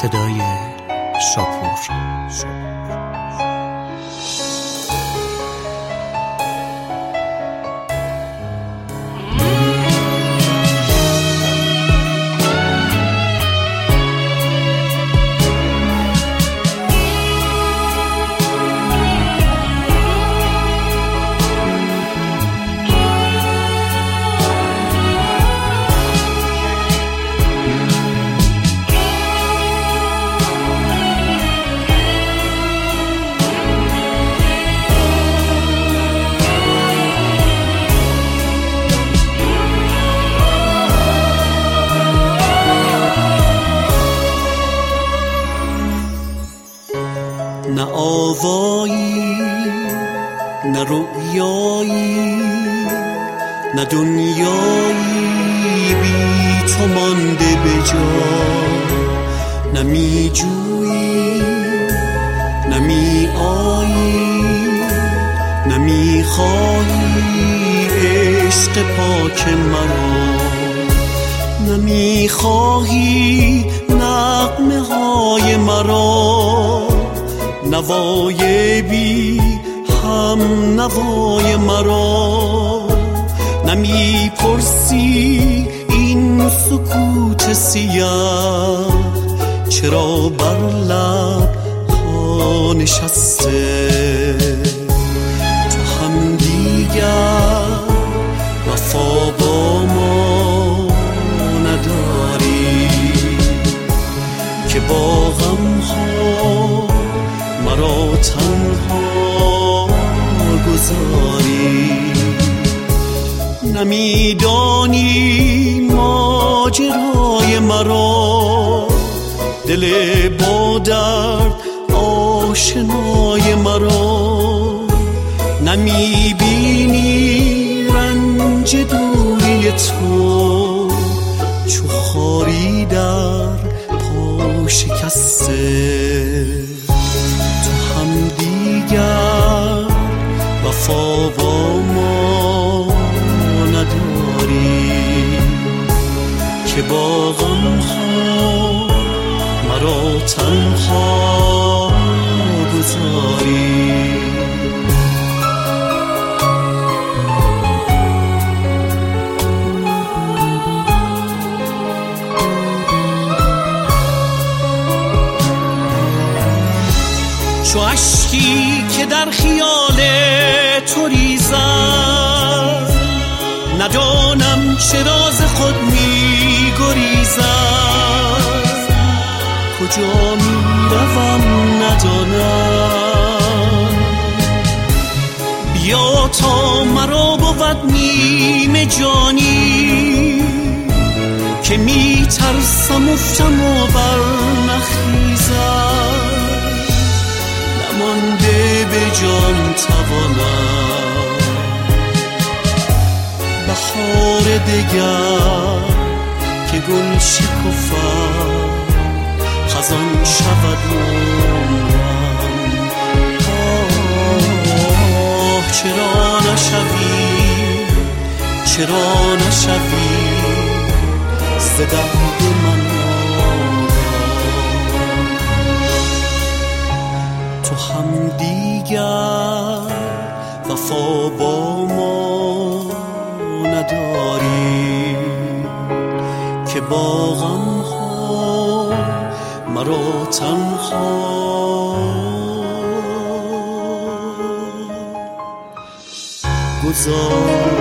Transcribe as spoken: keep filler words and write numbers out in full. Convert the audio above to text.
صدای شاپور. نه آوایی نه رؤیایی نه دنیایی بی تو مانده به جا، نه می جویی نه می آیی نه می خواهی عشق پاک مرا، نه می خواهی نغمه های مرا، نوای بی هم نوای مرا، نمی پرسی این سکوت سیاه چرا بر لب ها نشسته، تو هم دیگر وفا با ما نداری که با غم ها مرا تنها گذاری، نمیدانی ماجرای مرا، دل با درد آشنای مرا، نمیبینی رنج دوری تو چو خاری در پا شکسته، وفا با ما نداری که با غم ها مرا تنها گذاری. چو اشکی که در خیال تو ریزد، ندانم چرا ز خود می گریزد، کجا می روم ندانم، بیا تا مرا بود نیم جانی که می ترسم افتم و بر نخیزم، نمانده به جان توانم بهار دگر که گل شکفد خزان شود عمرم، آه چرا نشوی چرا نشوی ز درد من، تو هم دیگر وفا با ما نداری که با غم ها مرا تنها گذاری.